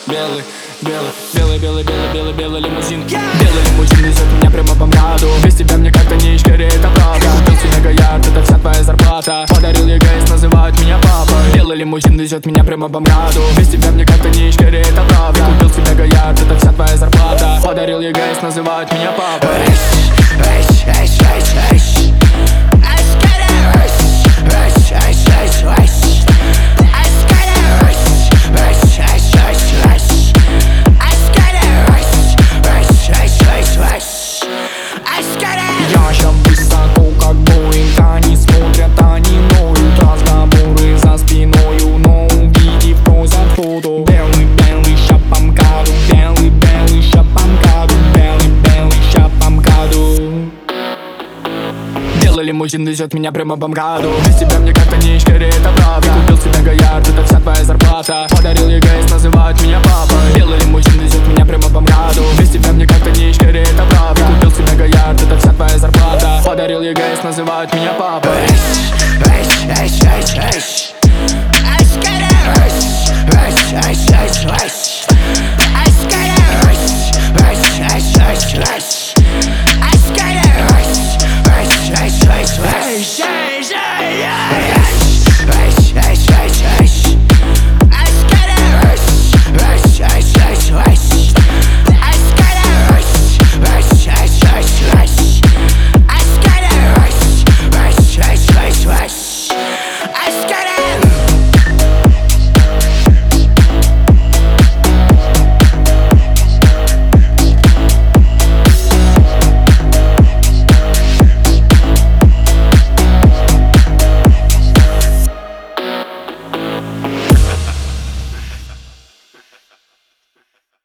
белый, белый, белый, белый, белый, белый, белый лимузин. Белый лимузин везет меня прямо по МКАДу. Без тебя мне как-то не ишкари, это правда. Купил себе Гоярд, это вся твоя зарплата. Подарил ЕГС, называют меня папой. Белый лимузин везет меня прямо по МКАДу. Без тебя мне как-то не ишкари, это правда. Купил себе Гоярд, это вся твоя зарплата. Подарил ЕГС, называют меня папой. Я ща высоко, как Боинг. Они смотрят, они ноют. Разговоры за спиною, но увидев, просят фото. Белый, белый, ща по МКАДу. Белый, белый, ща по МКАДу. Белый, белый, ща по МКАДу. Белый лимузин везет меня прямо по МКАДу. Без тебя мне как-то не ишкари, это правда. Купил себе Гоярд, это вся твоя зарплата. Подарил ЕГС, называют меня папой. Белый лимузин везет меня прямо по МКАДу. Без тебя мне как-то не ишкари, это правда. Купил себе Гоярд, это вся твоя зарплата. Подарил ЕГС, называют меня папой. I